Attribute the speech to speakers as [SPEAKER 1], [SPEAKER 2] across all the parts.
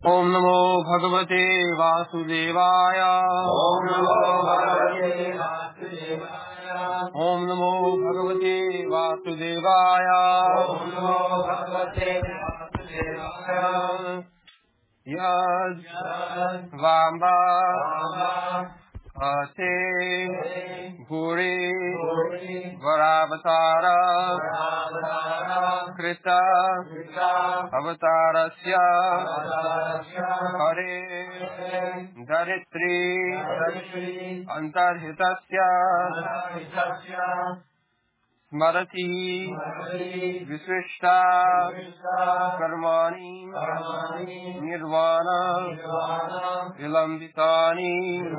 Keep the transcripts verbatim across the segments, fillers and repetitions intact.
[SPEAKER 1] ओम नमो भगवते वासुदेवाय।
[SPEAKER 2] ओम नमो भगवते वासुदेवाय।
[SPEAKER 1] ओम नमो भगवते वासुदेवाय।
[SPEAKER 2] ओम नमो भगवते वासुदेवाय।
[SPEAKER 1] यद् वाम्बा अथे भूरि वरावतार कृत अवतारस्य हरे धरित्री अंतर्हितस्य स्मरति विशिष्टा कर्माणि निर्वाण विलंबितानि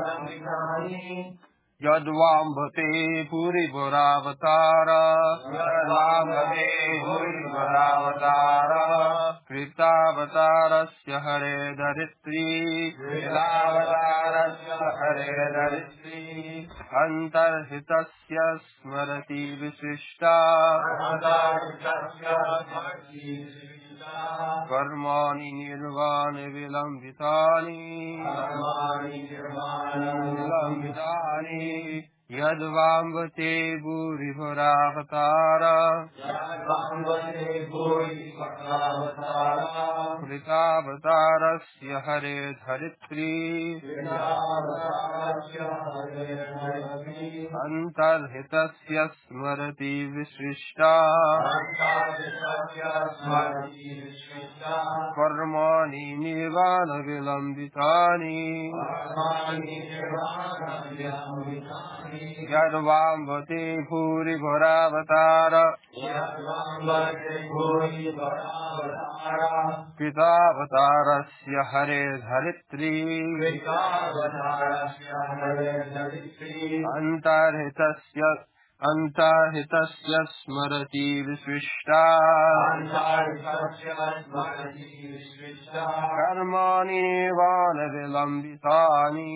[SPEAKER 1] यद्वाम्भते भूरिभुरावतार यद्वाम्भते भूरिभुरावतार कृतावतारस्य हरे धरित्री कृतावतारस्य हरे धरित्री अंतर्हितस्य स्मरति विशिष्टा कर्माणि निर्वाण विलंबितानि विलंबितानि यद्वाम्भते भूरिभुरावतार कृतावतारस्य हरे धरित्री अंतर्हितस्य स्मरति विशिष्टा कर्माणि निर्वाण विलंबितानि यद्वाम्भते भूरिभुरावतार कृतावतारस्य हरे धरित्री अंतर्हितस्य अंतर्हितस्य स्मरति विशिष्टा कर्माणि निर्वाण विलंबितानि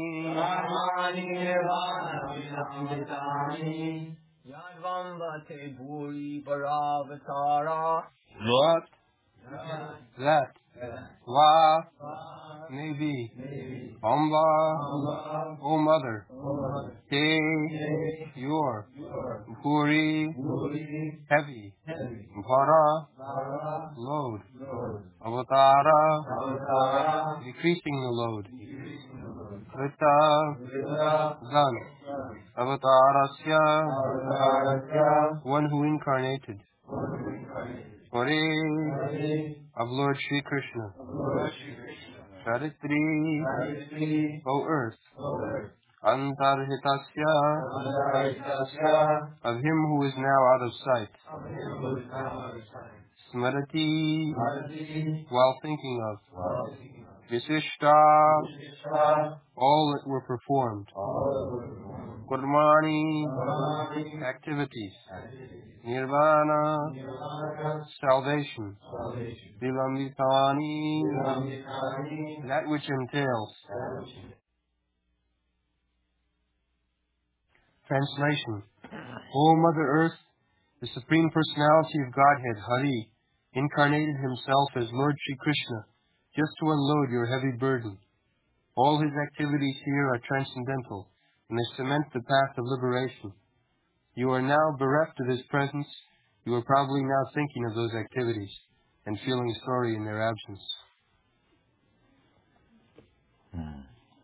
[SPEAKER 2] यद्वाम्भते भूरिभुरावतार
[SPEAKER 1] What that wa may be Amba, O mother, te your puri heavy bhara load avatara decreasing the load krita done avatarasya one who incarnated Hare of Lord Shri Krishna. Charitri, O earth. Antarhitasya, of him who is now out of sight. Smarati, while thinking of. Visishta, all that were performed. Kurmani, activities. Nirvana, salvation. Vilambitani, that which entails. Translation. O Mother Earth, the Supreme Personality of Godhead, Hari, incarnated himself as Lord Shri Krishna, just to unload your heavy burden. All his activities here are transcendental, and they cement the path of liberation. You are now bereft of his presence. You are probably now thinking of those activities and feeling sorry in their absence.
[SPEAKER 3] Hmm.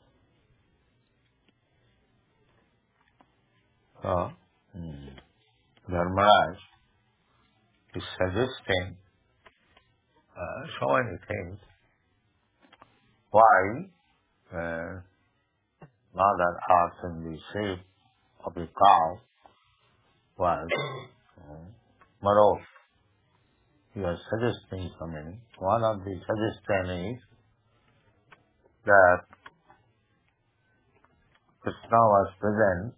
[SPEAKER 3] So, hmm. Dharmaraj is suggesting uh, so many things. Why uh, Mother Earth in the shape of a cow was uh, morose. You are suggesting so many. One of the suggestions is that Krishna was present.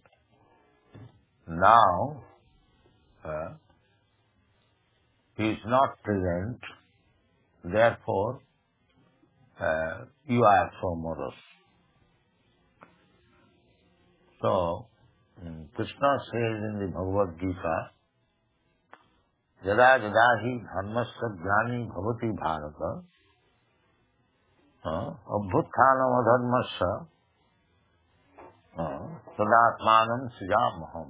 [SPEAKER 3] Now uh, he is not present. Therefore, uh, you are so morose. So, um, Krishna says in the Bhagavad Gita, Yada yada hi dharmasya jnani bhavati bharata Abhuttanam adharmasya tadatmanam srijamaham.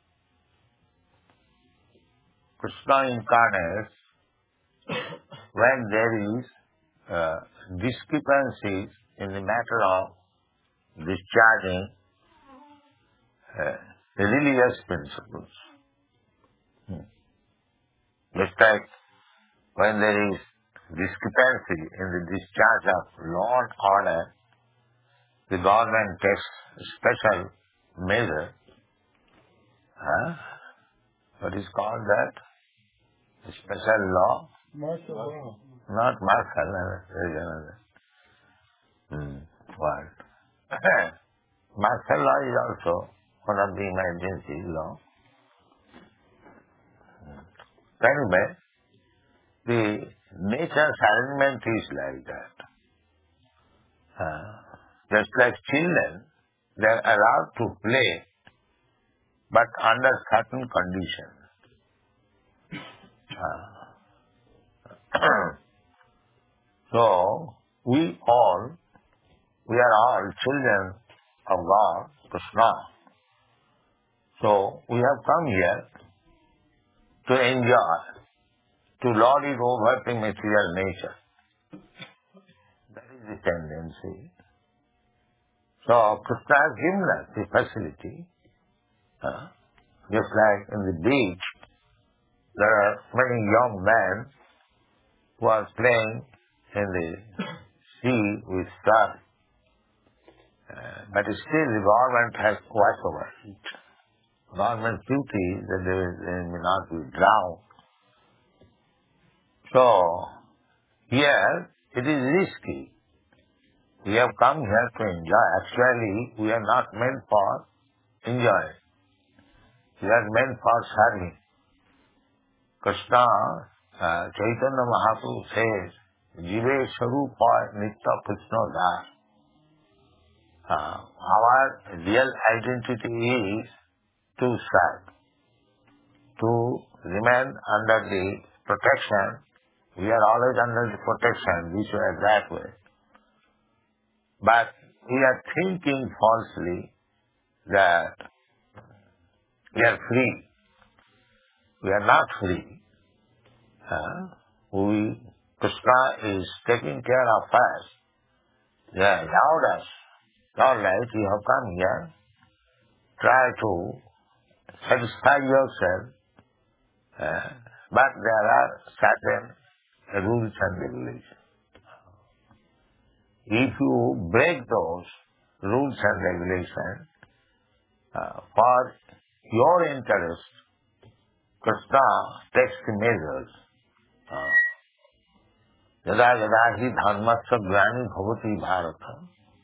[SPEAKER 3] Krishna incarnates when there is uh, discrepancies in the matter of discharging uh, religious principles. Hmm. Just like when there is discrepancy in the discharge of law and order, the government takes special measure. Huh? What is called that? A special law?
[SPEAKER 1] Martial law.
[SPEAKER 3] Not martial, there is another hmm. word. Martial law is also one of the emergency law. Anyway, the nature's arrangement is like that. Uh, just like children, they are allowed to play, but under certain conditions. Uh, so, we all, we are all children of God, Krishna. So, we have come here to enjoy, to lord it over the material nature. That is the tendency. So, Krishna has given us the facility. Uh, just like in the beach, there are many young men who are playing in the sea with surf. Uh, but still the government has watch over it. Government's duty is that they, they may not be drowned. So, here it is risky. We have come here to enjoy. Actually, we are not meant for enjoying. We are meant for serving. Krishna, uh, Chaitanya Mahaprabhu says, Jive Sarupa Nitya Krishna Das. Uh, our real identity is to serve, to remain under the protection. We are always under the protection, this way, that way. But we are thinking falsely that we are free. We are not free. Uh, we, Krishna is taking care of us. They allowed us. All right, you have come here. Try to satisfy yourself. Uh, but there are certain rules and regulations. If you break those rules and regulations, uh, for your interest, Krishna takes the measures. Yada yada hi dharmasya grani bhavati bharata.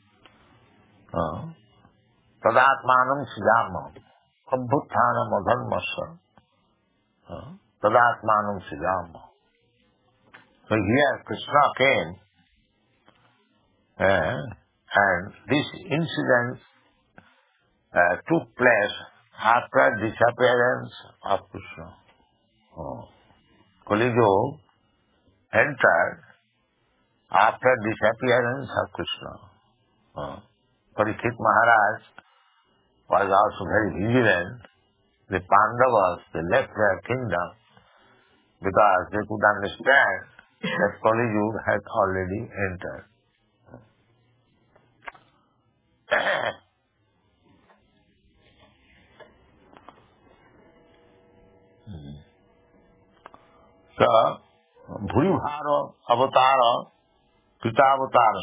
[SPEAKER 3] Tadatmanam srijamam. Abhuttanam adharmasya. Tadatmanam srijamam. So here Krishna came uh, and this incident uh, took place after disappearance of Krishna. Oh. Kali Yuga entered after disappearance of Krishna. Oh. Parikshit Maharaj was also very vigilant. The Pandavas, they left their kingdom because they could understand that Kali Yuga had already entered. So, Bhuribhara Avatara Pitavataras.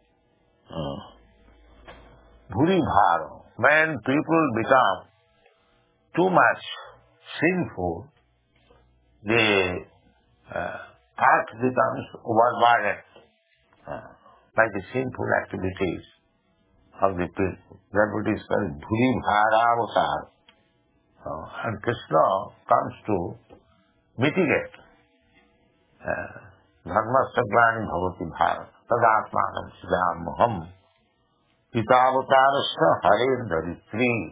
[SPEAKER 3] Bhuribhara. When people become too much sinful, the uh, earth becomes overburdened uh, by the sinful activities of the people. That what is called Bhuribhara Avatara. Uh, and Krishna comes to mitigate dharmasya glani bhavati bharata tadatmanam srijamaham pitavatarasya harer dharitri.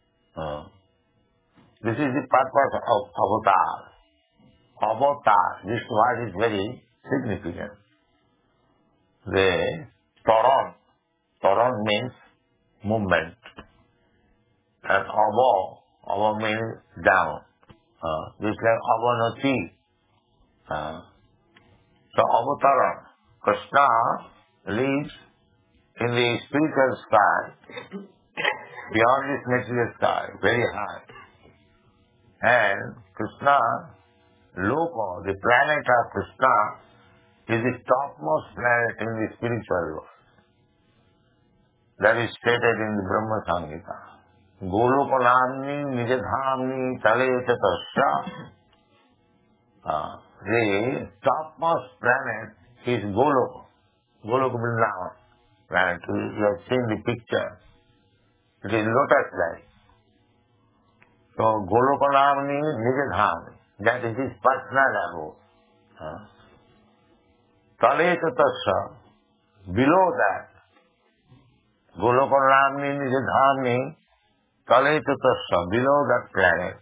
[SPEAKER 3] This is the purpose of avatar. Avatar, this word is very significant. The Taran. Taran means movement. And Ava, Ava means down. Uh, just like Avanati. Uh, so Avataran. Krishna lives in the spiritual sky, beyond this material sky, very high. And Krishna, Loka, the planet of Krishna, is the topmost planet in the spiritual world. That is stated in the Brahma Samhita. Golokanamni nijadhamni taleta tasya. Uh, the topmost planet is Goloka. Goloka Vrindavan planet. You have seen the picture. It is lotus-like. So Golokanamni nijadhamni. That is his personal abode. Uh, taleta tasya. Below that, Golokanamni nijadhamni taleta tasya. Below that planet,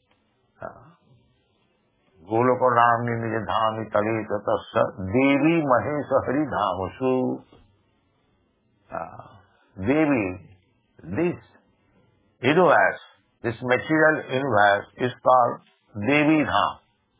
[SPEAKER 3] Golokanamni nijadhamni taleta tasya Devi Mahesha Hari Dhamasu. Devi, this universe, this material universe is called Devi Dham.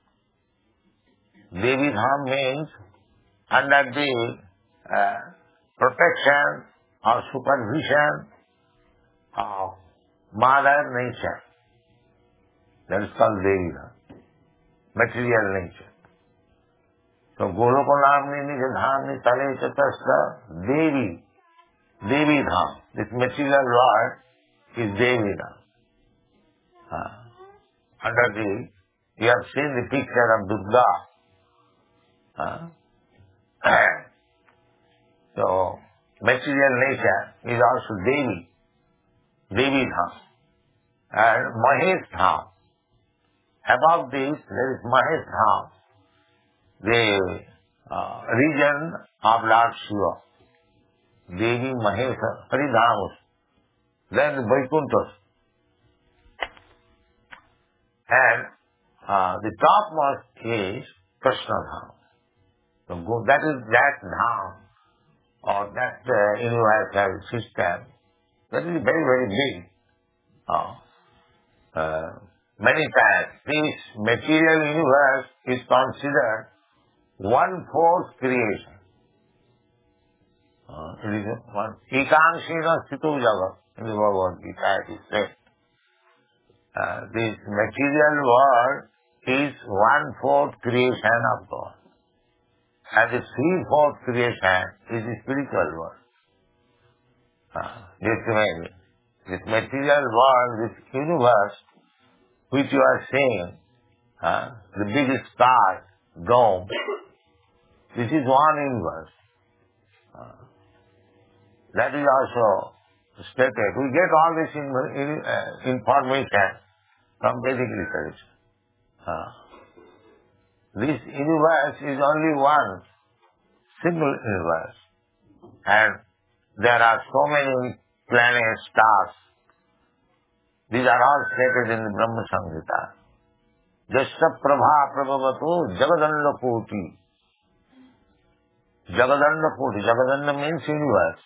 [SPEAKER 3] Devi Dham means under the uh, protection or supervision of Mother Nature. That is called Devi Dham. Material nature. So Golokanamni nijadhamni taleta tasya Devi. Devi Dham. This material world is Devi Dham. Uh, under the, you have seen the picture of Durga. Uh, so, material nature is also Devi. Devi Dham. And Mahesh Dham. Above this, there is Mahesh Dham, the uh, region of Lord Shiva. Devi Mahesha Haridhamas. Then Vaikuntha. And uh, the topmost is Krishna Dham. So go, that is that Dham, or that uh, universal system. That is very, very big. Uh, uh, many times, this material universe is considered one-fourth creation. Uh, it is one. Ekankshena Sthito Jagat in the Bhagavad Gita it is said. Uh, this material world is one-fourth creation of God. And the three-fourth creation is the spiritual world. Uh, just imagine. This material world, this universe, which you are seeing, uh, the big star, dome, this is one universe. Uh, that is also stated. We get all this in, in, uh, information from Vedic literature. Uh, this universe is only one single universe. And there are so many planets, stars. These are all stated in the Brahma Samhita. Jasya prabha prabhavatu jagadanda koti. Jagadanda koti. Jagadanda means universe.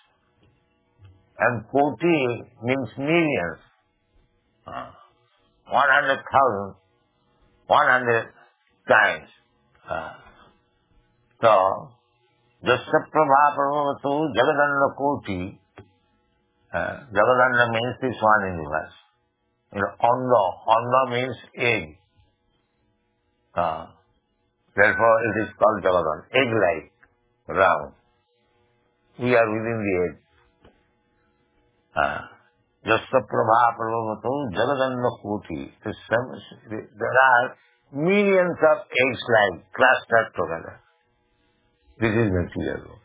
[SPEAKER 3] And koti means millions. Uh, one hundred thousand. One hundred times. Uh, so, Jasya prabha prabhavatu jagadanda koti. Uh, Jagadanda means this one universe. You know, Anda. Anda means egg. Uh, therefore, it is called Jagadanda. Egg-like, round. We are within the egg. Uh, Jasya prabha prabhavatu jagadanda koti. There are millions of eggs like clustered together. This is material world.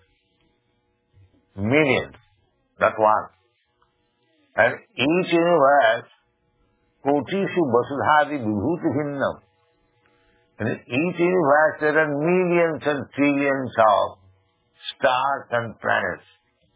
[SPEAKER 3] Millions. That one. And each universe, kotishu vasudhadi vibhuti bhinnam. And in each universe there are millions and trillions of stars and planets.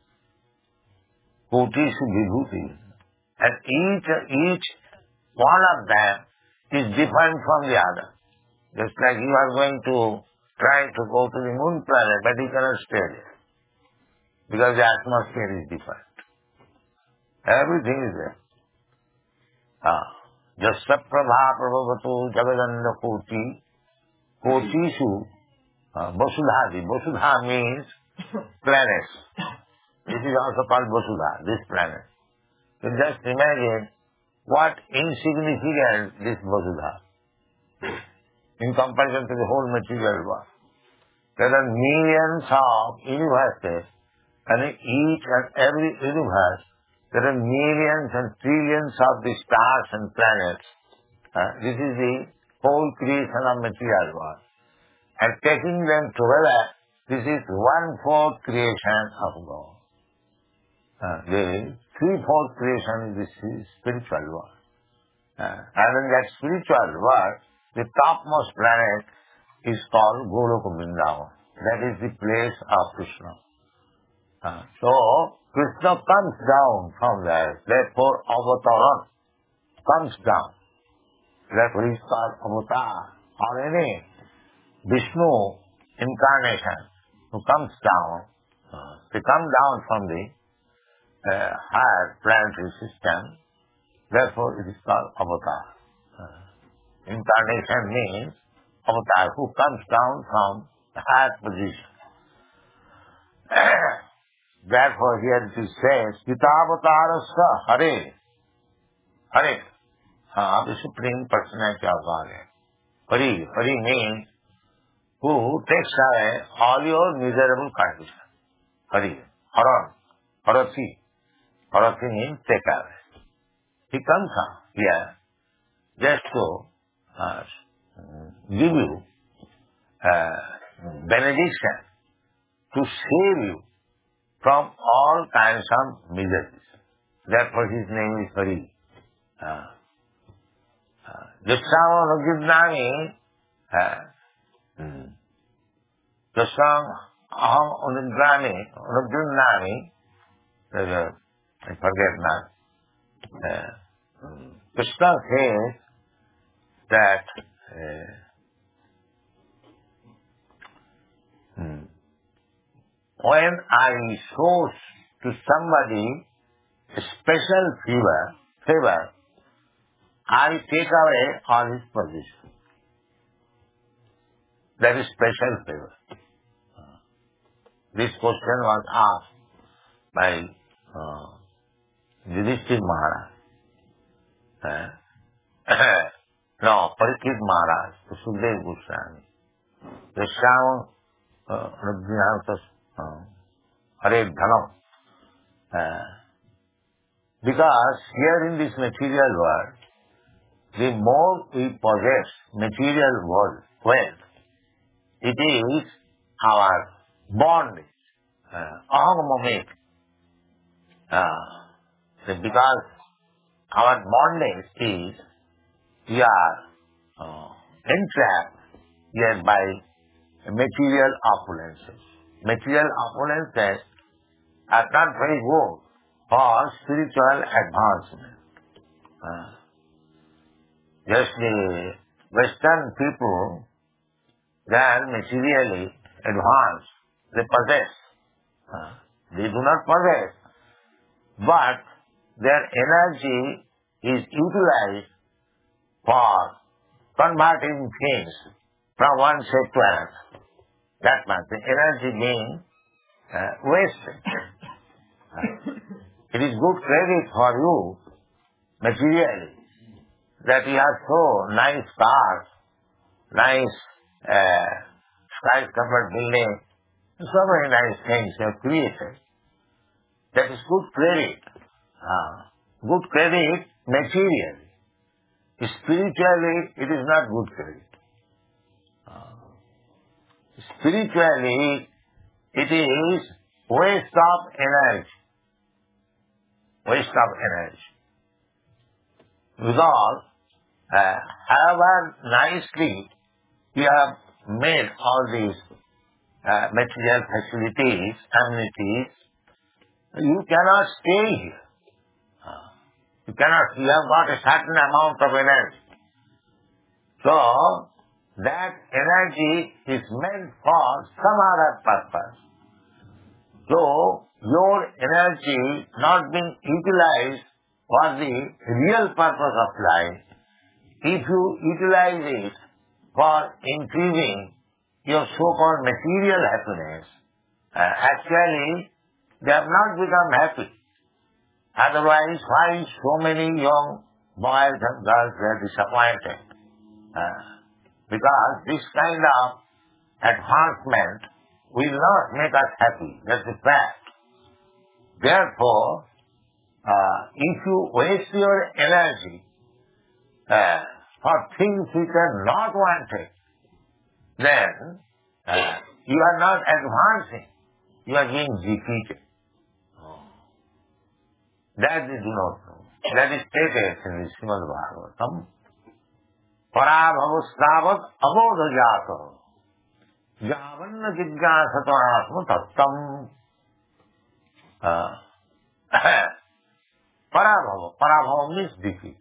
[SPEAKER 3] Kotishu vibhuti. And each, each one of them is different from the other. Just like you are going to try to go to the moon planet, but you cannot stay there. because the atmosphere is different. Everything is there. Ah. Jasya prabha prabhavatu jagadanda koti kotishu uh, vasudhadi. Vasudha means planets. This is also called vasudha, this planet. You just imagine what insignificant this vasudha in comparison to the whole material world. There are millions of universes, and in each and every universe there are millions and trillions of the stars and planets. Uh, this is the whole creation of material world. And taking them together, this is one-fourth creation of God. Uh, the three-fourth creation is the spiritual world. Uh, and in that spiritual world, the topmost planet is called Goloka Vrindavan. That is the place of Krishna. Uh, so, Krishna comes down from there. Therefore, Avataran comes down. Therefore, he is called Avatar, or any Vishnu incarnation who comes down. Uh, they come down from the uh, higher planetary system. Therefore, it is called Avatar. Uh, incarnation means Avatar, who comes down from the higher position. Therefore, here it says, Yitavatarasya Hare. Hare. Uh, the Supreme Personality of Godhead. Hari. Hari means who takes away all your miserable condition. Hari. Haran. Harati. Harati means take away. He comes out here just to uh, give you uh, benediction, to save you from all kinds of miseries. Therefore his name is Hari. Jasama Nugidnami, Jasam Aham Unugrami, Unugrami, I forget now. Uh, Krishna says that uh, hmm, when I show to somebody a special favor, favor, I take away all his position. That is special favor. This question was asked by uh, Yudhishthira Maharaj. Uh, no, Parikshit Maharaj, to Sukadeva Goswami. Yasham Rajnatas Hare Dhanam. Uh, because here in this material world, the more we possess material world, wealth, it is our bondage, uh, aham uh, because our bondage is we are uh, entrapped here by material opulences. Material opulences are not very good for spiritual advancement. Uh, just the Western people, they are materially advanced. They possess. Uh, they do not possess. But their energy is utilized for converting things from one state to another. That much. The energy being uh, wasted. Uh, it is good credit for you, materially, that you have so nice cars, nice uh, skyscraper building, so many nice things you have created. That is good credit. Uh, good credit materially. Spiritually, it is not good credit. Uh, spiritually, it is waste of energy. Waste of energy. Because, uh, however nicely you have made all these uh, material facilities, amenities, you cannot stay here. Uh, you cannot, you have got a certain amount of energy. So, that energy is meant for some other purpose. So, energy not being utilized for the real purpose of life, if you utilize it for increasing your so-called material happiness, uh, actually they have not become happy. Otherwise, why so many young boys and girls were disappointed? Uh, because this kind of advancement will not make us happy. That's a fact. Therefore, uh, if you waste your energy uh, for things which are not wanted, then uh, you are not advancing. You are being defeated. That they do not know. That is stated in the Srimad Bhagavatam. Parabhavasnavat abodhajato javanna jigyasatanasma tattam. Parabhava. Parabhava means defeat.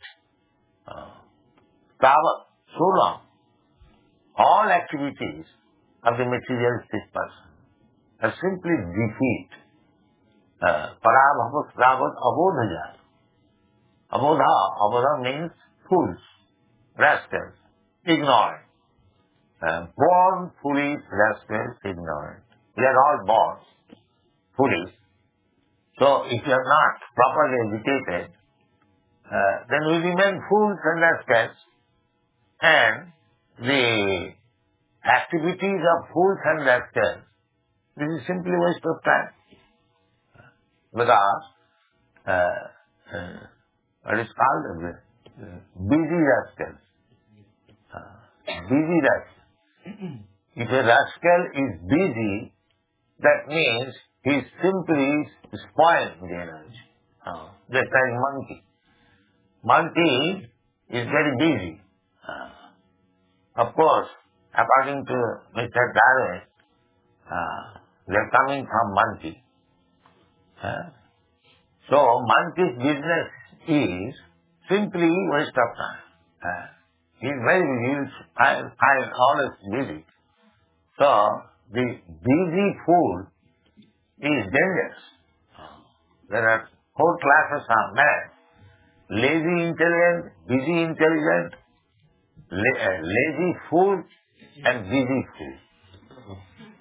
[SPEAKER 3] Tavat, so long, all activities of the materialistic person are simply defeat. Parabhava snavat abodhajato. Abodha, abodha means fools, rascals, ignorant. Uh, born foolish, rascals, ignorant. We are all born foolish. So if you are not properly educated, uh, then we remain fools and rascals, and the activities of fools and rascals, this is simply waste of time. Because uh, uh, what is called uh, busy rascals. Uh, busy rascal. If a rascal is busy, that means he is simply spoiling the energy. Uh, just like monkey. Monkey is very busy. Uh, of course, according to Mister Darwin, uh, they are coming from monkey. Uh, so monkey's business is simply waste of time. Uh, he is very busy. I am always busy. So the busy fool is dangerous. There are four classes of men: lazy intelligent, busy intelligent, la- uh, lazy fool, and busy fool.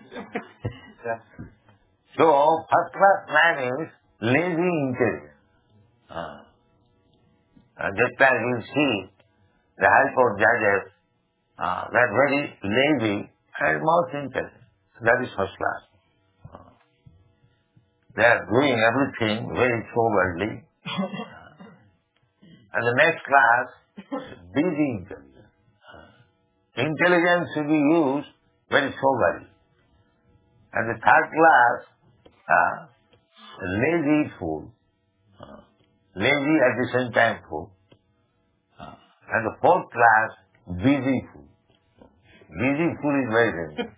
[SPEAKER 3] So first class man is lazy intelligent. Uh, uh, just as you see, the High Court judges uh, were very lazy and most intelligent. That is first class. Uh, they are doing everything very soberly. Uh, and the next class, busy intelligence. Uh, intelligence should be used very soberly. And the third class, uh, lazy fool. Uh, lazy at the same time fool. Uh, and the fourth class, busy fool. Busy fool is very dangerous.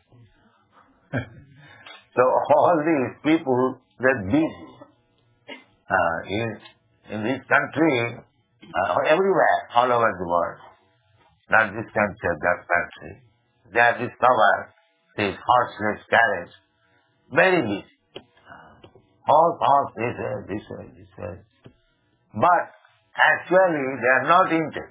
[SPEAKER 3] So all these people, they're busy. Uh, in, in this country, uh, everywhere, all over the world, not this country, that country, they have discovered this horseless carriage, very busy. Uh, horse, horse, this way, this way, this way. But actually, they are not intelligent.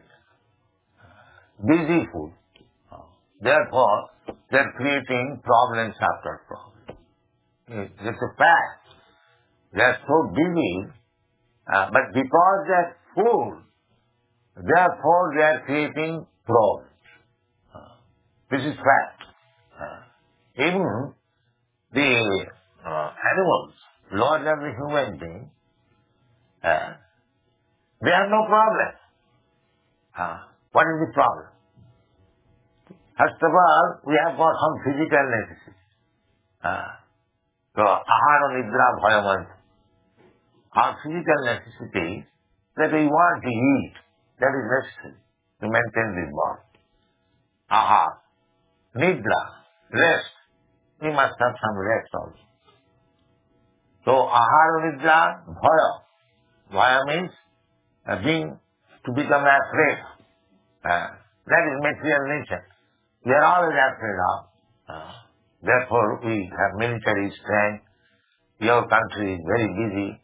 [SPEAKER 3] Busy fool. Therefore, they are creating problems after problems. It's a fact. They are so busy, uh, but because they are full, therefore they are creating problems. Uh, this is fact. Uh, even the uh, animals, lower than the human being, uh, they have no problem. Uh, what is the problem? First of all, we have got some physical necessities. Uh, so, ahara nidra bhayaman. Our physical necessities that we want to eat, that is necessary to maintain this body. Ahara, nidra, rest. We must have some rest also. So, ahara nidra bhaya. Bhaya means uh, being, to become afraid. Uh, that is material nature. We are always afraid of. Uh, therefore, we have military strength. Your country is very busy.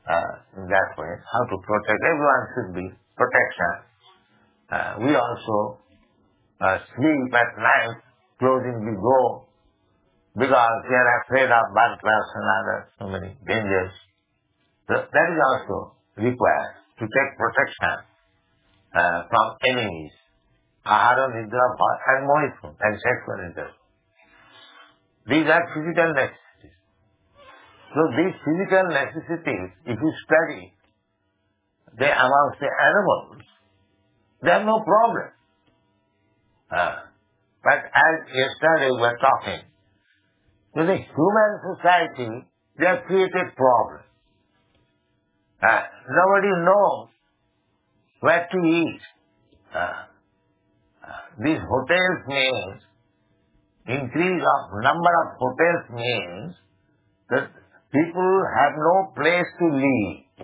[SPEAKER 3] uh, in that way, how to protect. Everyone should be protection. Uh, we also uh, sleep at night closing the door because we are afraid of burglars and other so many dangers. So that is also required to take protection uh, from enemies. Ahara, nidra, and moithu, and sexual intercourse. These are physical necessities. So these physical necessities, if you study, they amongst the animals, they have no problem. Uh, but as yesterday we were talking, in the human society, they have created problems. Uh, nobody knows where to eat. Uh, uh, these hotels means, increase of number of hotels means that people have no place to live.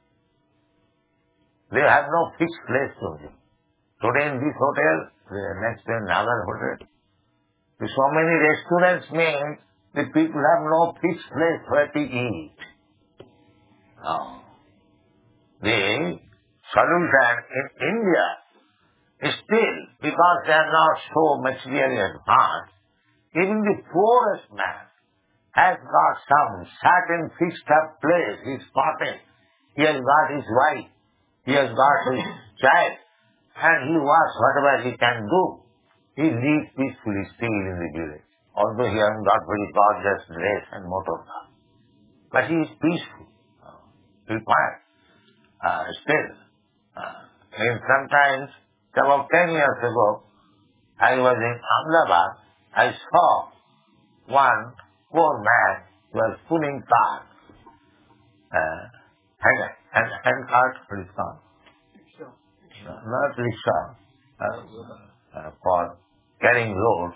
[SPEAKER 3] They have no fixed place to live. Today in this hotel, next day in another hotel. So many restaurants means the people have no fixed place where to eat. Oh. The solution in India is still, because they are not so materially advanced, even the poorest man has got some certain fixed up place, his cottage. He has got his wife, he has got his child, and he works whatever he can do. He lives peacefully still in the village, although he hasn't got very gorgeous dress and motor car. But he is peaceful. He'll find. Uh, still. Uh, and sometimes, about ten years ago, I was in Ahmedabad. I saw one poor man who was pulling cart. Uh, hand, hand, hand cart, what is it called? No, not rickshaw. Uh, uh, for carrying loads.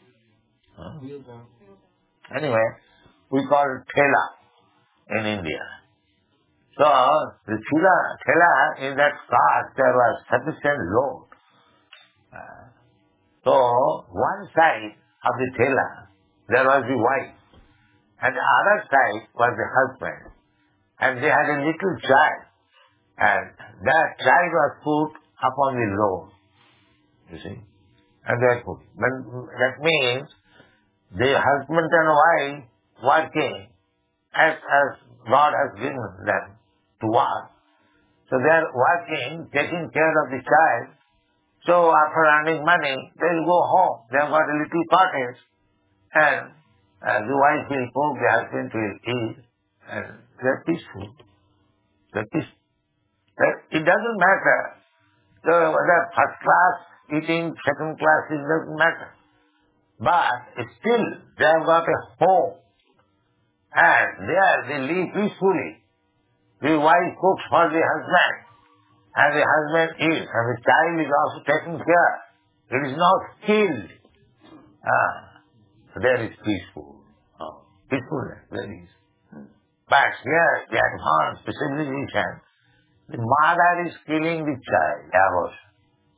[SPEAKER 3] Huh? Anyway, we call it thela in India. So, the thela, thela, in that cart there was sufficient load. Uh, so, one side of the thela, there was the wife, and the other side was the husband. And they had a little child, and that child was put upon the load, you see. And they put. That means the husband and wife working as, as God has given them to work. So they are working, taking care of the child. So after earning money, they will go home. They have got a little cottage, and uh, the wife will cook, the husband will eat, and they are peaceful. They are peaceful. It doesn't matter so whether first class eating, second class, it doesn't matter. But still, they have got a home, and there they live peacefully. The wife cooks for the husband, and the husband eats, and the child is also taken care. It is not killed. Ah, so there is peaceful. Oh, peacefulness, there is. But here, the advanced civilization, the mother is killing the child, abortion.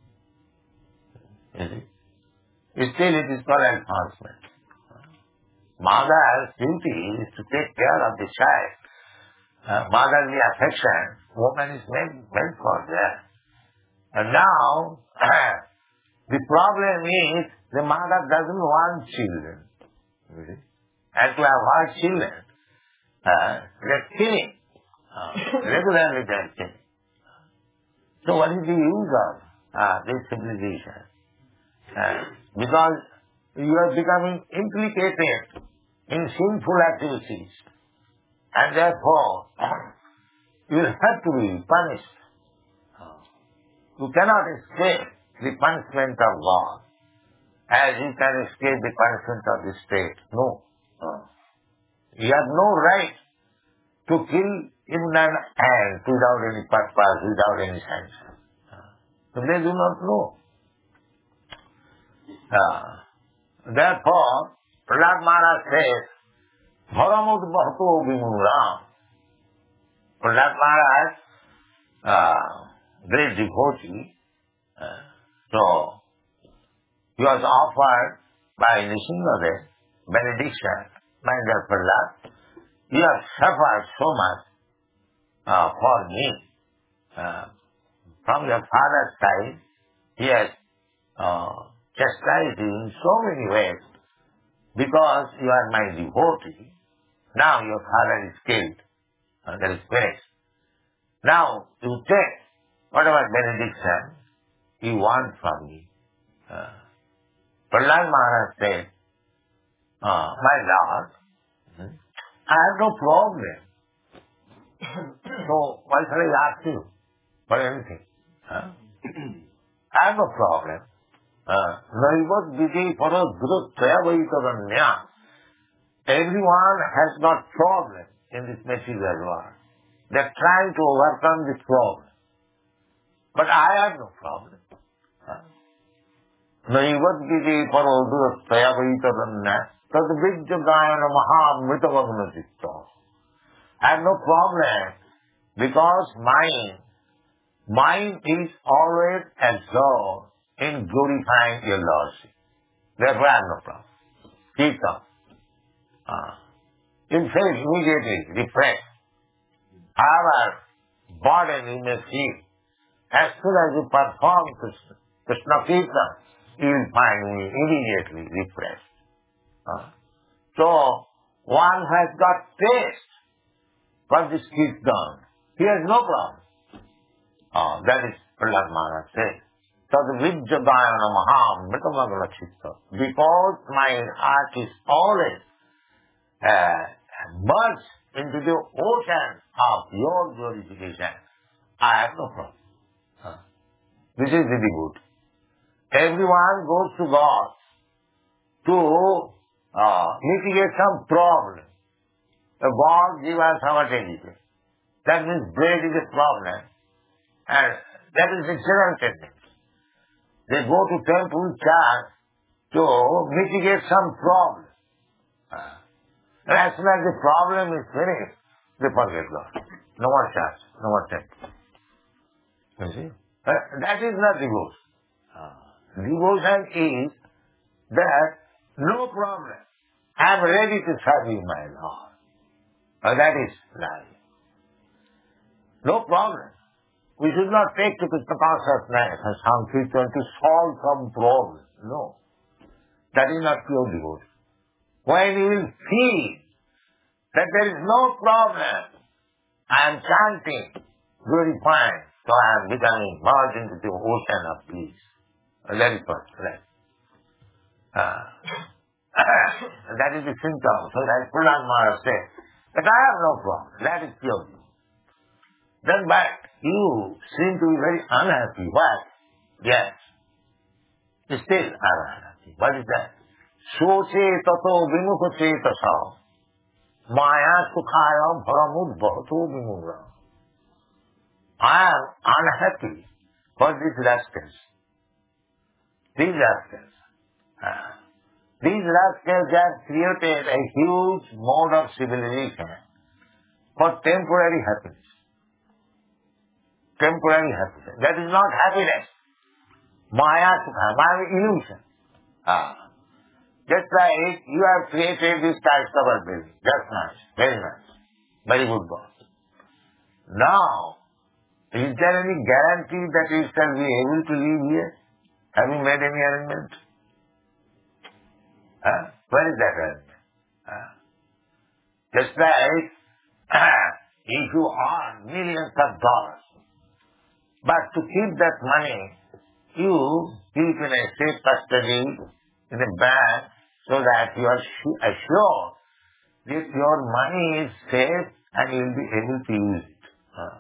[SPEAKER 3] You see? Still it is called advancement. Mother's duty is to take care of the child. Uh, motherly affection, woman is meant, meant for that. And now, the problem is, the mother doesn't want children. You see? And to avoid children, uh, they're killing. Uh, regularly they're killing. So what is the use of uh, this civilization? Uh, because you are becoming implicated in sinful activities, and therefore you will have to be punished. You cannot escape the punishment of God as you can escape the punishment of the state. No. You have no right to kill even an ant without any purpose, without any sanction. So they do not know. Uh, therefore, Prahlad Maharaj says, Bharamut Bhakto Vimuram. Prahlad Maharaj, uh, great devotee, uh, so he was offered by Nrsimhadev benediction, my dear Prahlad. You have suffered so much. uh, for me. Uh, from your father's side, he has uh, chastised you in so many ways because you are my devotee. Now your father is killed. Uh, that is finished. Now you take whatever benediction you want from me. Uh, Prahlad Maharaj said, uh, my Lord, hmm, I have no problem. So why shall I ask you for anything? Huh? I have no problem. Naivat vijay paro dhruv tvayavaitavanya. Everyone has got problem in this material world. They are trying to overcome this problem. But I have no problem. Naivat vijay paro dhruv tvayavaitavanya. Tad vijjagayana mahamritavagna citta. I have no problem because mind, mind is always absorbed in glorifying your Lordship. Therefore I have no problem. Keep on. Uh, in fact, immediately refresh. Our body you may feel. As soon as you perform Krishna, Krishna Kirtan, you will find me immediately refreshed. Uh, so, one has got taste for this Kirtan. He has no problem. Uh, that is Prahlad Maharaj says. Tad vijjagayana maham mritamagna chitta. Because my heart is always uh, merged into the ocean of your glorification, I have no problem. Uh, this is the devotee. Everyone goes to God to uh, mitigate some problem. The God give us our tendency. That means bread is a problem. And that is a general tendency. They go to temple church to mitigate some problem. Uh, and as soon as the problem is finished, they forget God. No more church, no more temple. You see? Uh, that is not devotion. Uh, devotion is that no problem. I am ready to serve you, my Lord. Uh, that is life. No problem. We should not take to Krishna consciousness and Sankirtan to solve some problem. No. That is not pure devotion. When you will feel that there is no problem, I am chanting, glorifying, so I am becoming merged into the ocean of peace. That is first. Right. Uh, that is the symptom. So that Prahlad Maharaj said, that I have no problem. That is pure devotion. Then but you seem to be very unhappy. Why? Yes. Still I am unhappy. What is that? Soche tato vimukha chetasa maya sukhaya bharamudbhato vimukha. I am unhappy for these rascals. These rascals. Uh, these rascals have created a huge mode of civilization for temporary happiness. Temporary happiness. That is not happiness. Maya sukha, Maya illusion. Ah. Just like you have created this skyscraper building. That's nice. Very nice. Very good boss. Now, is there any guarantee that you shall be able to live here? Have you made any arrangement? Huh? Where is that arrangement? Huh? Just like if you earn millions of dollars, but to keep that money, you keep in a safe custody in a bank so that you are assured that your money is safe and you will be able to use it. Uh.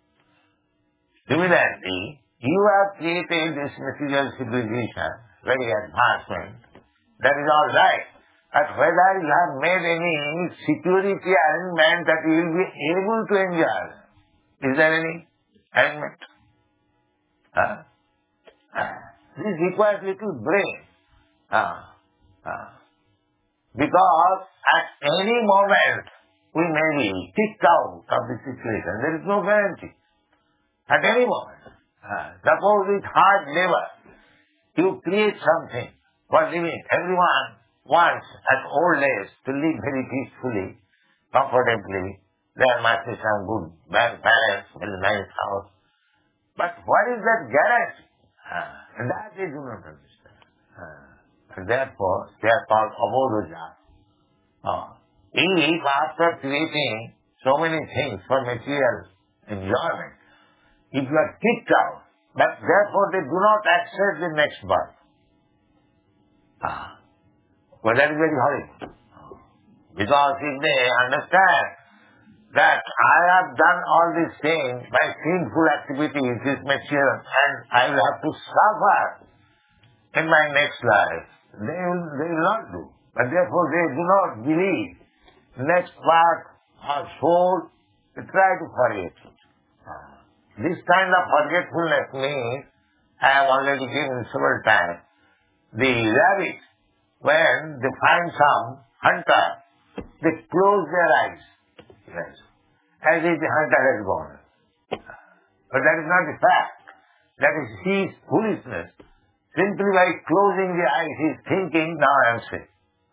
[SPEAKER 3] Similarly, you have created this material civilization, very advancement. That is all right. But whether you have made any security arrangement that you will be able to enjoy, is there any arrangement? Uh, uh, this requires little brain. Uh, uh, because at any moment we may be kicked out of the situation. There is no guarantee. At any moment. Uh, suppose with hard labor you create something for living. Everyone wants at old age to live very peacefully, comfortably, There must be some good grandparents, very nice house. But what is that guarantee? Uh, that they do not understand. Uh, and therefore, they are called abodhoja. Uh, if after creating so many things for material enjoyment, if you are kicked out, but therefore they do not accept the next birth. Ah. Well, that is very horrible. Because if they understand that I have done all these things by sinful activities, this material, and I will have to suffer in my next life, they will, they will not do. But therefore they do not believe next part or soul, they try to forget it. This kind of forgetfulness means, I have already given several times, the rabbit, when they find some hunter, they close their eyes, yes, as if the hunter has gone. But that is not the fact. That is his foolishness. Simply by closing the eyes, he is thinking, now I am safe.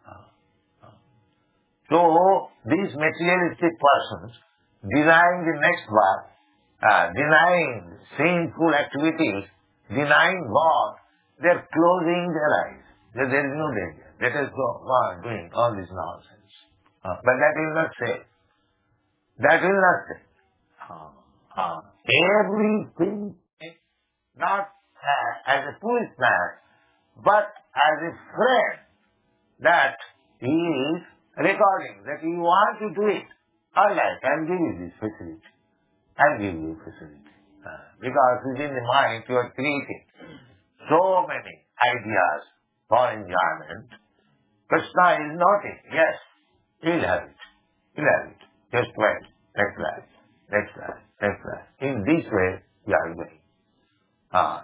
[SPEAKER 3] So, these materialistic persons, denying the next birth, uh, denying sinful activities, denying God, they are closing their eyes. There is no danger. Let us go on doing all this nonsense. Uh, but that will not save. That will not save. Uh, uh, everything, not uh, as a foolish man, but as a friend, that he is recording, that you want to do it. All right, I'll give you this facility. I'll give you facility. Uh, because within the mind you are creating so many ideas for enjoyment. Krishna is noting, yes, he'll have it. He'll have it. Just wait. Next life. Next life. Next life. In this way, we are going. Uh,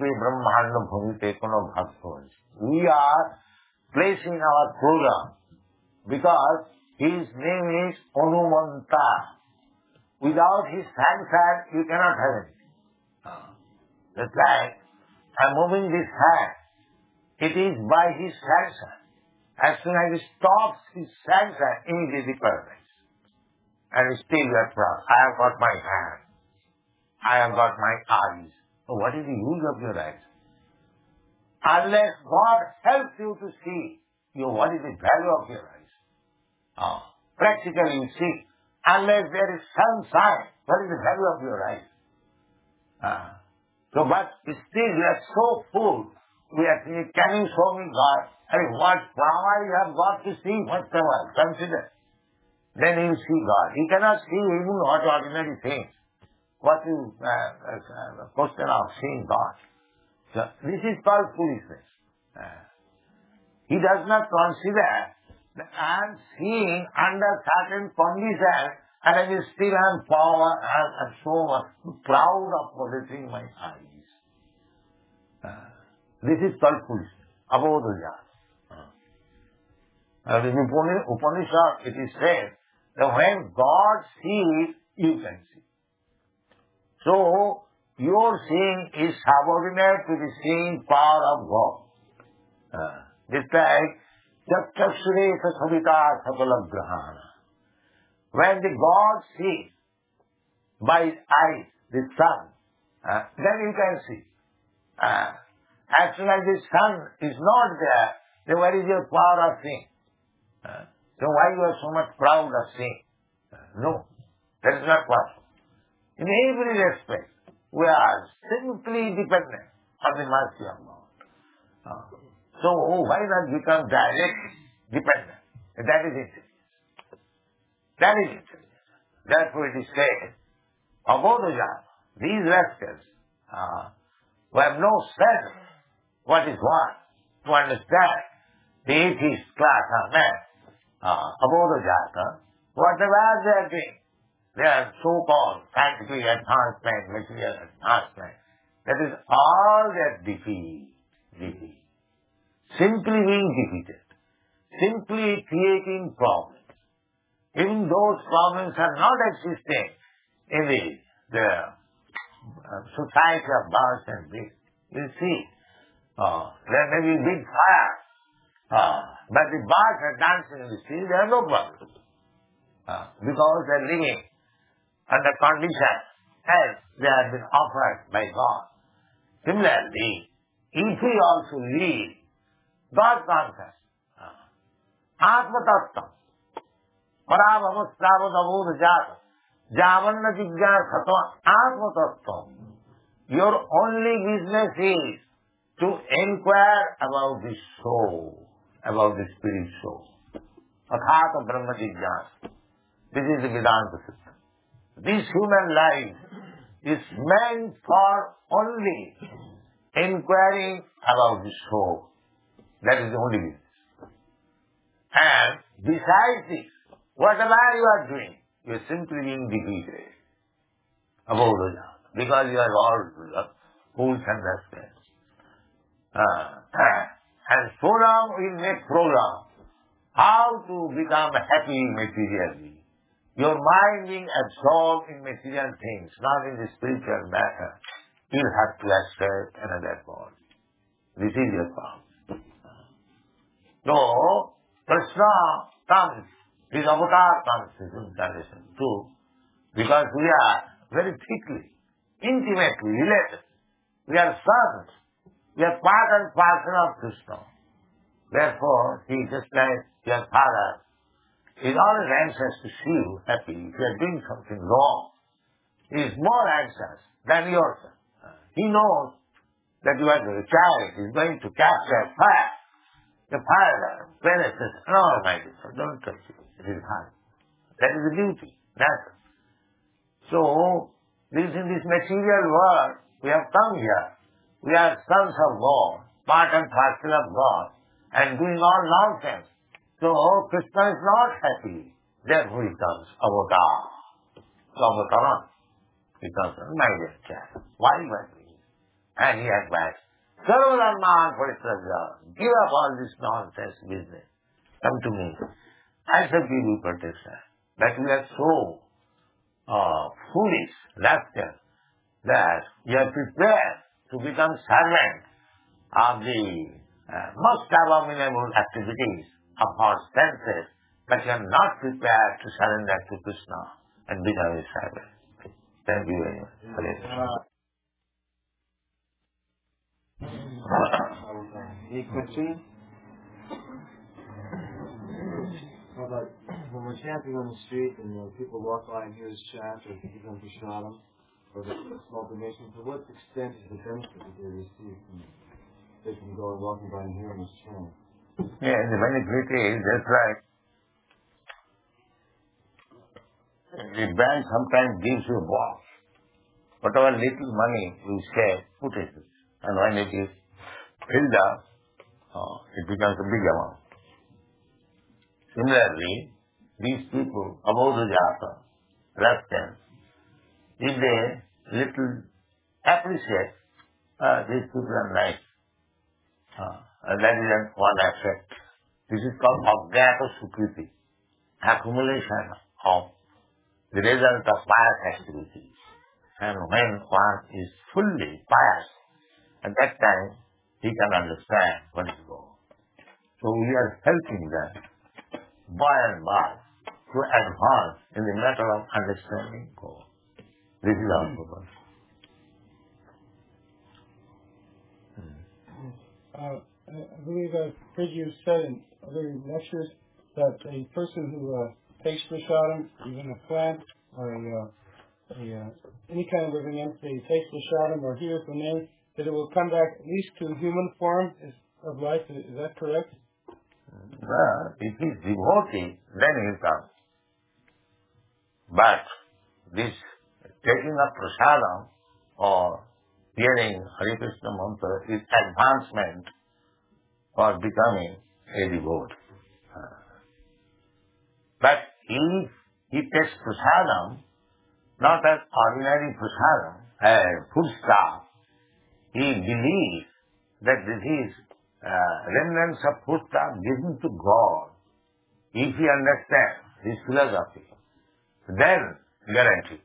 [SPEAKER 3] we are placing our program because his name is Anumanta. Without his sanction, you cannot have anything. Uh, that's like, I'm moving this hand. It is by his sanction. As soon as he stops his sanction, immediately paralyzed. And still you are proud. I have got my hand. I have got my eyes. So what is the use of your eyes? Unless God helps you to see, you know, what is the value of your eyes? Oh, practically you see, unless there is some sign, what is the value of your eyes? Uh, so, but still we are so full, we are thinking, can you show me God? I mean, what power you have got to see whatever, consider. Then you see God. You cannot see even what ordinary things. What you, uh, uh, question of seeing God. So, this is called foolishness. Uh, he does not consider that I am seeing under certain conditions and I will still have power and I'm so much proud of possessing my eyes. Uh, this is called foolishness. Abodhoja. Uh, in Upanishad it is said that when God sees, you can see. So, your seeing is subordinate to the seeing power of God. Uh, this like, Chakshureka Savita Sakala Grahana. When the God sees by his eyes the sun, uh, then you can see. Uh, as soon as the sun is not there, then where is your power of seeing? Uh, so why you are so much proud of seeing? Uh, no, that is not possible. In every respect, we are simply dependent on the mercy of God. Uh, so why not become directly dependent? That is intelligence. That is intelligence. Therefore it is said, Abodhoja, these rascals, uh, who have no sense what is what, to understand the atheist class of men, uh, Abodhojata, whatever they are doing, they are so-called scientific advancement, material advancement. That is all their defeat. Defeat. Simply being defeated. Simply creating problems. Even those problems are not existing in the, the uh, society of birds and beasts. You see, uh, there may be big fire, uh, but the birds are dancing in the sea, there are no problems. Uh, because they are living under conditions as they have been offered by God. Similarly, if we also live God conscious, Atma Tattva, Parabhamaslavadavod Jata, Javanna Jigyarkhatva, Atma Tattva, your only business is to inquire about the soul, about the spirit soul. Athata Brahma Jigyasa. This is the Vedanta system. This human life is meant for only inquiring about the soul. That is the only business. And besides this, whatever you are doing, you are simply being defeated. About the because you are all fools and rascals. Uh, and so long we make program how to become happy materially. Your mind being absorbed in material things, not in the spiritual matter, you have to accept another body. This is your problem. So, Krishna comes, his avatar comes, his incarnation too, because we are very thickly, intimately related. We are sons. We are part and parcel of Krishna. Therefore, he just like your father is always anxious to see you happy. If you are doing something wrong, he is more anxious than yourself. He knows that you are a child. He is going to capture fire. The fire, penetrates and all my God. Don't touch it. It is hard. That is the beauty. That's it. So, this in this material world, we have come here. We are sons of God, part and parcel of God, and doing all nonsense. So, Krishna is not happy. Therefore he comes, avatar. So, avatar, he comes, my dear child, why you are doing this? And he advised, Sarvadharman Paritraja, give up all this nonsense business. Come to me. I shall give you protection. But we are so uh, foolish, rascal, that we are prepared to become servants of the uh, most abominable activities of our senses, but we are not prepared to surrender to Krishna and become his servant. Thank you very much. Hare Krishna.
[SPEAKER 1] Any questions? How about when we're chanting on the street and you know, people walk by and hear us chant or give them prashadam or the small donation, to what extent is the benefit that they receive from they can go and walking by and hearing us chant?
[SPEAKER 3] Yeah, the benefit is, that's right. The bank sometimes gives you a box. Whatever little money you save, put it. And when it is filled up, oh, it becomes a big amount. Similarly, these people, above the jata, rascals, if they little appreciate, uh, these people are nice. Uh, and that is one aspect. This is called Ajnata Sukriti, accumulation of the result of pious activity. And when one is fully pious, at that time he can understand what is wrong. So we are helping them by and by to advance in the matter of understanding God. This is our purpose.
[SPEAKER 4] Uh, I believe I've heard you said in other lectures that a person who uh, takes prasadam, even a plant or a, uh, a, uh, any kind of living entity, takes prasadam or hears the name, that it will come back at least to human form of life. Is, is that correct?
[SPEAKER 3] Well, if he is devotee, then he comes. But this taking up prasadam or hearing Hare Krishna mantra is advancement for becoming a devotee. But if he takes prasadam, not as ordinary prasadam, as food stuff, he believes that this is uh, remnants of food stuff given to God. If he understands his philosophy, then guarantee.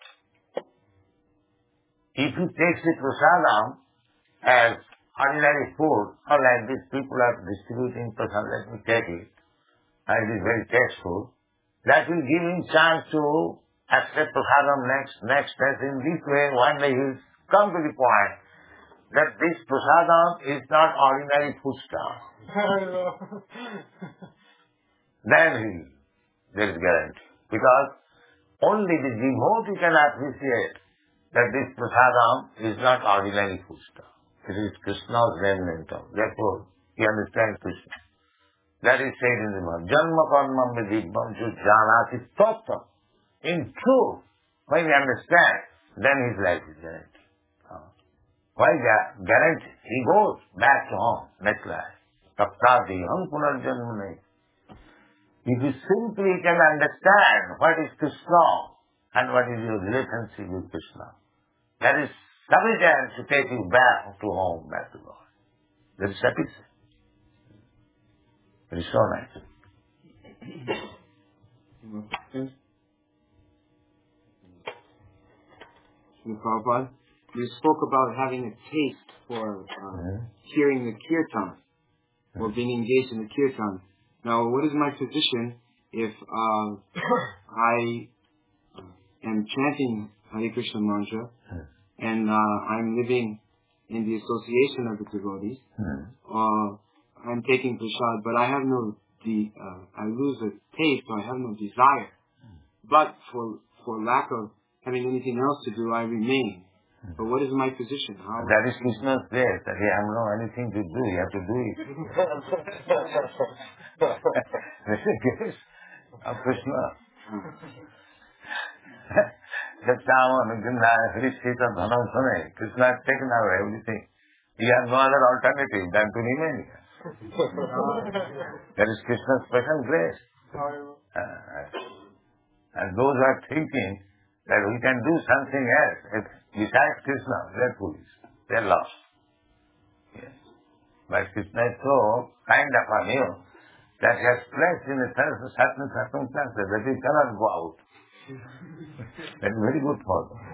[SPEAKER 3] If he takes the prasadam as ordinary food, or like these people are distributing prasadam, let me take it, and it is very tasteful, that will give him chance to accept prasadam next, next, next. In this way, one day he will come to the point that this prasadam is not ordinary foodstuff. Then he, there is guarantee. Because only the devotee can appreciate that this prasadam is not ordinary foodstuff. It is Krishna's remnant. Therefore, he understands Krishna. That is said in the Bhagavad. Janma karmam vidibbam ju janati tattva. In truth, when he understands, then his life is guaranteed. Uh, why guaranteed? He goes back to home, next life. Taptadiham punarjanmane. If you simply can understand what is Krishna and what is your relationship with Krishna, that is sufficient to take you back to home, back to God. That is sufficient. It is so nice.
[SPEAKER 5] Prabhupada, you spoke about having a taste for uh, mm-hmm. hearing the kirtan mm-hmm. or being engaged in the kirtan. Now, what is my position if uh, I am chanting Hare Krishna mantra mm-hmm. and uh, I'm living in the association of the devotees? Mm-hmm. Uh, I'm taking prasad, but I have no, de- uh, I lose a taste, so I have no desire. But for for lack of having anything else to do, I remain. But what is my position? How
[SPEAKER 3] that is Krishna's grace, that he has no anything to do, you have to do it. This is grace of Krishna. That time on Krishna has taken away everything. He has no other alternative than to remain here. That is Krishna's special grace. Uh, and those who are thinking that we can do something else besides Krishna, they are foolish. They are lost. Yes. But Krishna is so kind upon you that he has placed in a certain circumstances that he cannot go out. That is very good for them.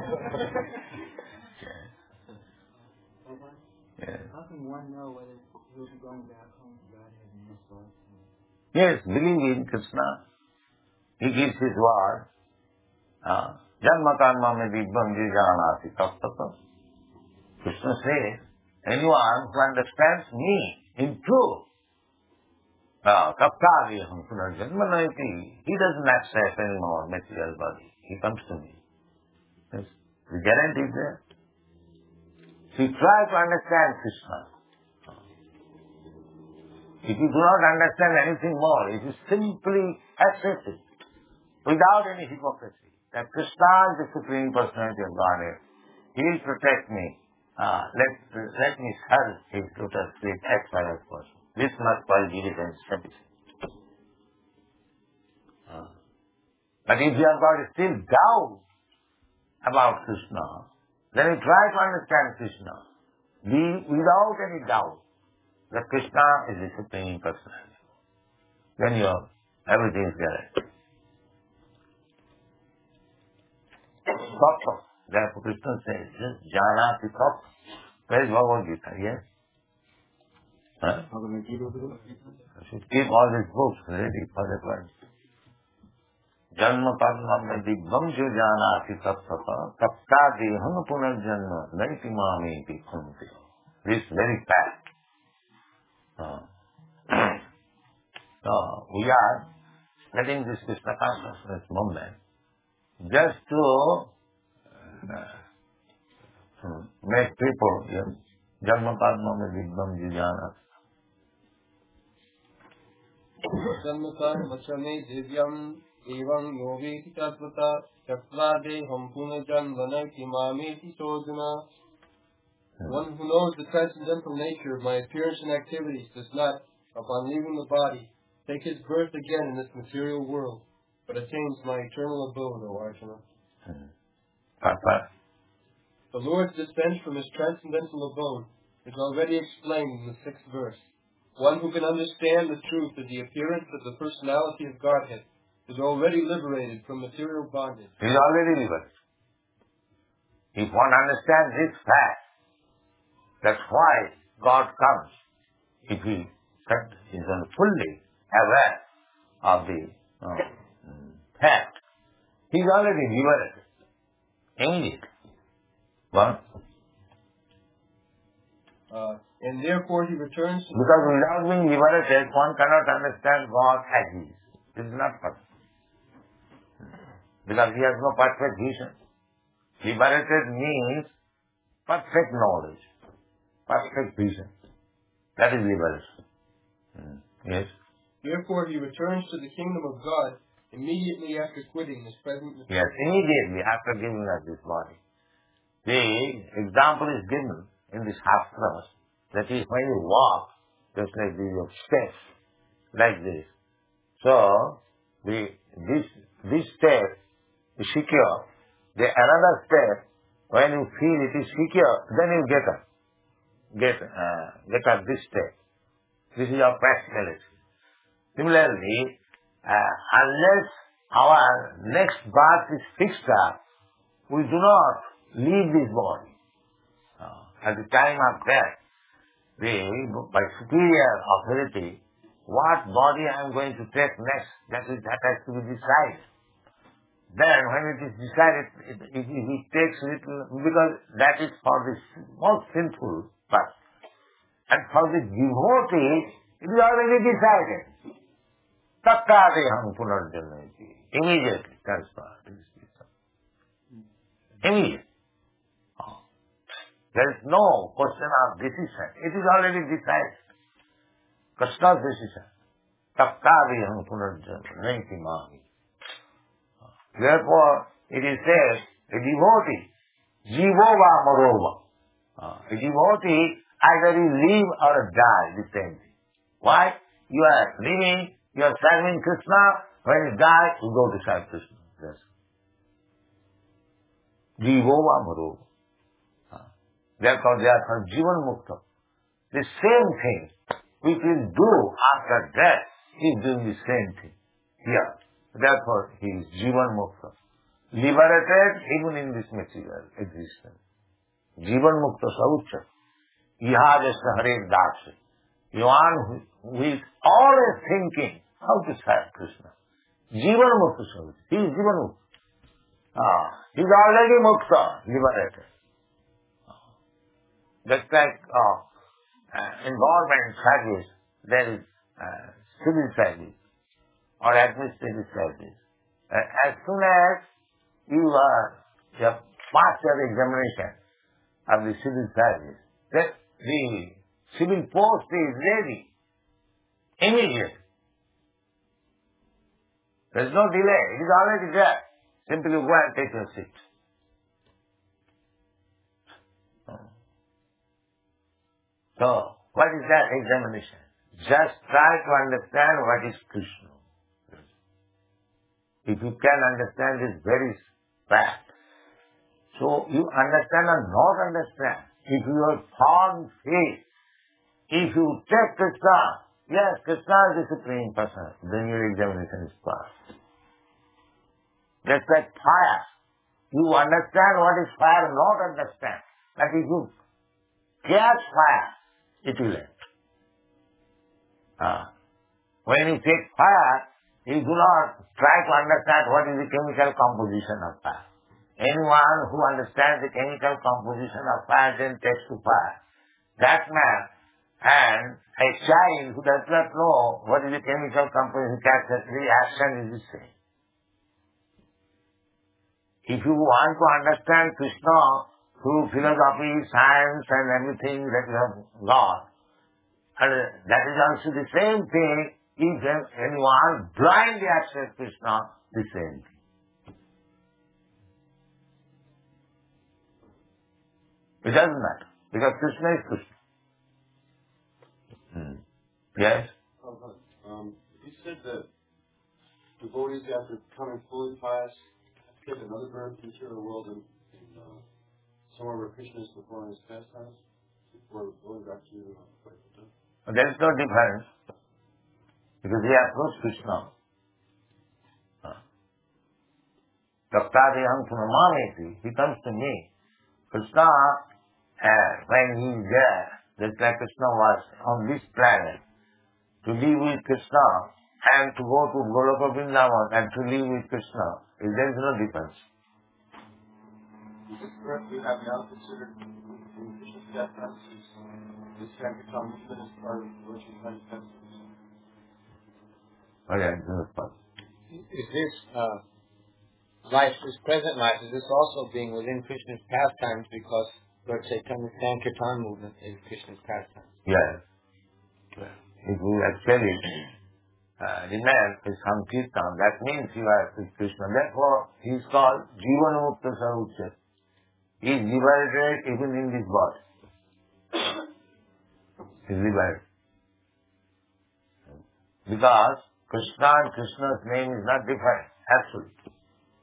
[SPEAKER 3] Yes. Yes.
[SPEAKER 2] How can one know whether he'll be going back home to Godhead in this life?
[SPEAKER 3] Yes, believe in Krishna. He gives his word. Janma karma me dibbam jijanati tattva. Krishna says, anyone who understands me in truth, kaptadiham punarjanmanati, he doesn't accept any more material body. He comes to me. Yes. The guarantee is there. So you try to understand Krishna. If you do not understand anything more, if you simply accept it, without any hypocrisy, that Krishna is the Supreme Personality of Godhead, He will protect me. Uh, let, let me serve His lotus feet as far as possible. This much quality and sufficient. Uh, but if you have got still doubt about Krishna, then you try to understand Krishna. Be without any doubt that Krishna is the Supreme Personality. Then your everything is guaranteed. Tattva. Therefore Krishna says, Janati Tattva. Where is Bhagavad Gita? Yes? Huh? I should keep all these books ready for the class. Janma karma me dibbam jo janati tattva taptadiham punarjanma naiti mameti kunti. This very fact. Uh, so we are letting this Krishna consciousness moment just to uh, make people, yes, Janma karma me dibbam jo janati.
[SPEAKER 1] Janma karma me dibbam evam yoveti tatvata chatvadeham punajanvanati mameti sodhana. One who knows the transcendental nature of my appearance and activities does not, upon leaving the body, take his birth again in this material world, but attains my eternal abode, O Arjuna.
[SPEAKER 3] Mm-hmm.
[SPEAKER 1] The Lord's descent from his transcendental abode is already explained in the sixth verse. One who can understand the truth of the appearance of the personality of Godhead is already liberated from material bondage.
[SPEAKER 3] He is already liberated. If one understands this fact, that's why God comes. If he is fully aware of the uh, fact. He's already liberated. Immediately. What?
[SPEAKER 1] Uh, and therefore he returns to...
[SPEAKER 3] Because without being liberated, one cannot understand God as He is. This is not possible. Because he has no perfect vision. Liberated means perfect knowledge, perfect vision. That is liberation. Hmm. Yes?
[SPEAKER 1] Therefore he returns to the kingdom of God immediately after quitting his present...
[SPEAKER 3] Yes, immediately after giving us this body. The example is given in this Shastras, that is when you walk, just like the your steps, like this. So, the, this, this step is secure. The another step, when you feel it is secure, then you get up. Get, uh, get up this step. This is your practicality. Similarly, uh, unless our next birth is fixed up, we do not leave this body. Uh, at the time of death, we, by superior authority, what body I am going to take next, that is, that has to be decided. Then when it is decided, it, it, it takes little, because that is for the most sinful person. And for the devotee, it is already decided. Tattadeham punarjanati. Immediately transfer to this person. Immediately. Oh. There is no question of decision. It is already decided. Krishna's decision. Tattadeham punarjanati mami. Therefore, it is said, a devotee, jivova marova. A devotee, either you live or die, the same thing. Why? You are living, you are serving Krishna, when you die, you go to serve Krishna. Yes. Jivova marova. Therefore, they are called jivan mukta. The same thing which will do after death, he is doing the same thing here. Therefore, he is jivan mukta. Liberated even in this material existence. Jivan mukta saucha. Ihadasya hare dasya. The one who, who is always thinking how to serve Krishna. Jivan mukta saucha. He is jivan mukta. Ah, he is already mukta, liberated. Just like uh, uh, in government service, there is uh, civil service or administrative service. Uh, as soon as you are, you have passed your examination of the civil service, then the civil post is ready immediately. There is no delay. It is already there. Simply go and take your seat. So, what is that examination? Just try to understand what is Krishna. If you can understand this very fact. So, you understand or not understand. If you are firm faith, if you take Krishna, yes, Krishna is the Supreme Person, then your examination is passed. Just like fire. You understand what is fire, not understand. But if you catch fire, it will end. Ah. When you take fire, you do not try to understand what is the chemical composition of fire. Anyone who understands the chemical composition of fire then takes to fire. That man and a child who does not know what is the chemical composition, the reaction is the same. If you want to understand Krishna through philosophy, science and everything that you have got, and that is also the same thing if anyone blindly accepts Krishna, the same thing. It doesn't matter, because Krishna is Krishna. Hmm. Yes?
[SPEAKER 6] Oh, um, you said that devotees, after becoming fully pious, have to take another birth in the material world and, and uh, somewhere where Krishna is performing his pastimes before going back to uh, Vaikuntha.
[SPEAKER 3] There is no difference, because he approached Krishna. Tattadeham punamameti, he comes to me. Krishna, uh, when he is there, just like Krishna was on this planet, to be with Krishna, and to go to Goloka Vrindavan and to live with Krishna, there is no difference.
[SPEAKER 6] Is it correct to have now considered in Krishna's pastimes this Sankirtan movement as part of Lord Chaitanya's pastimes?
[SPEAKER 3] Oh yeah, this is part.
[SPEAKER 2] Is this uh, life, this present life, is this also being within Krishna's pastimes because Lord Chaitanya's Sankirtan movement is Krishna's pastimes?
[SPEAKER 3] Yes. If you actually uh, remain with Sankirtan, that means you are with Krishna. Therefore, he is called Jivanamukta Sarucha. He is liberated even in this body. He is liberated. Because Krishna and Krishna's name is not different, absolutely.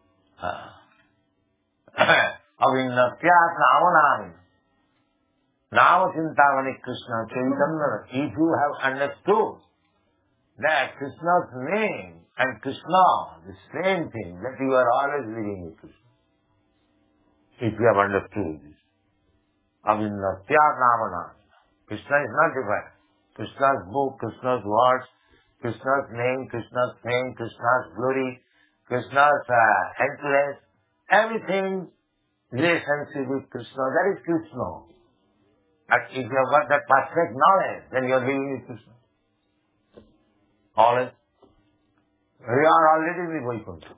[SPEAKER 3] Avinnatyat namanami. Nama Chintamani Krishna Chaitanya. If you have understood that Krishna's name and Krishna, the same thing, that you are always living with Krishna. If you have understood this. Avinnatyat namanami. Krishna is not different. Krishna's book, Krishna's words, Krishna's name, Krishna's fame, Krishna's glory, Krishna's uh, influence, everything relationship with Krishna, that is Krishna. And if you have got that perfect knowledge, then you are living with Krishna. Always. We are already in the Vaikuntha.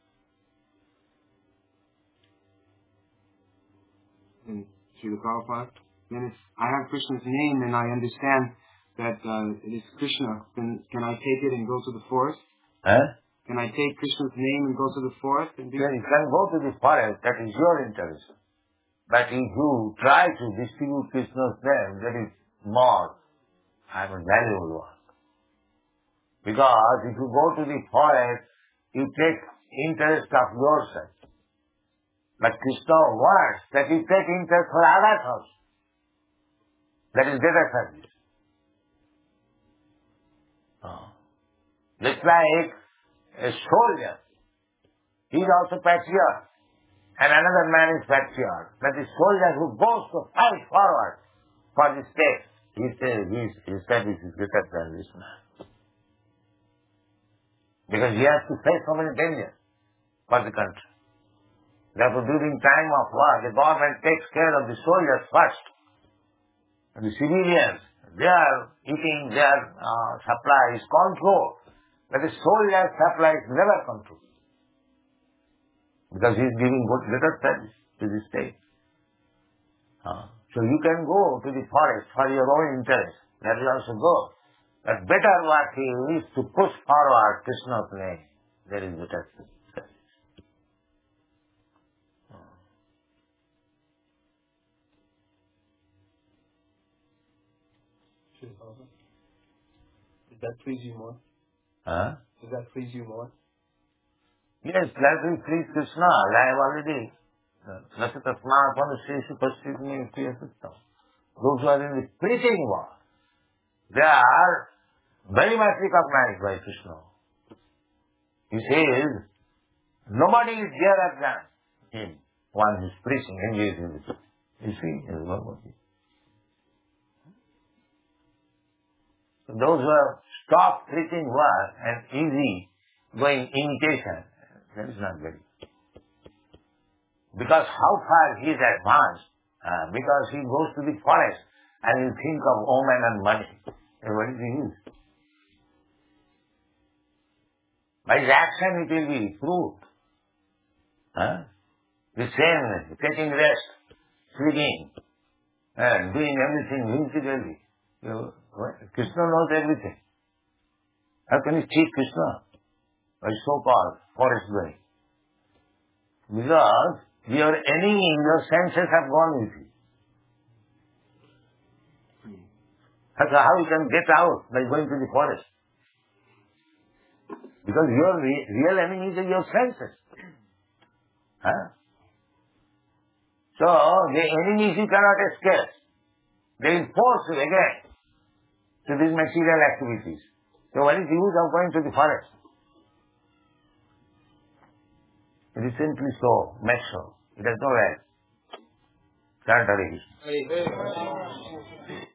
[SPEAKER 5] And Srila Prabhupada, then if I have Krishna's name and I understand that uh, it is Krishna, then can I take it and go to the forest?
[SPEAKER 3] Huh?
[SPEAKER 5] Can I take Krishna's name and go to the forest? And be...
[SPEAKER 3] Then you can go to the forest, that is your interest. But if you try to distribute Krishna's name, that is more, I mean, valuable work. Because if you go to the forest, you take interest of yourself. But Krishna wants that you take interest for others also. That is better service. Oh. Just like a soldier, he is also patriot. And another man is patriot. But the soldier who goes to fight forward for the state, he says his, his service is better than this man. Because he has to face so many dangers for the country. Therefore, during time of war, the government takes care of the soldiers first. And the civilians, their eating, their uh, supply is controlled. But the soldier's supply is never controlled. Because he is giving good, better service to the state. Uh, so you can go to the forest for your own interest. That is also good. But better work is to push forward Krishna's name. That is better service. Uh.
[SPEAKER 2] Does that please you more?
[SPEAKER 3] Huh?
[SPEAKER 2] Does that please you more?
[SPEAKER 3] Yes, that will please Krishna. I have already. Nasatasma Panushesu Paschitmi Priyasuttam. Those who are in the preaching work, they are very much recognized by Krishna. He says, nobody is dearer than him, one who is preaching, engaged in it. You see, in the Bhagavad Gita. So those who have stopped preaching work and easy going imitation, that is not very good. Because how far he is advanced, uh, because he goes to the forest and you think of woman and money. And what is the use? By his action it will be proved. Huh? The same, taking rest, sleeping, and doing everything whimsically. You know, Krishna knows everything. How can you cheat Krishna by so-called forest going? Because your enemy, your senses have gone with you. How, how you can get out by going to the forest? Because your re- real enemies are your senses. Huh? So, the enemies you cannot escape. They will force you again to these material activities. So what is the use of going to the forest? It is simply so, make so. It has no right. Chant Hare Krishna.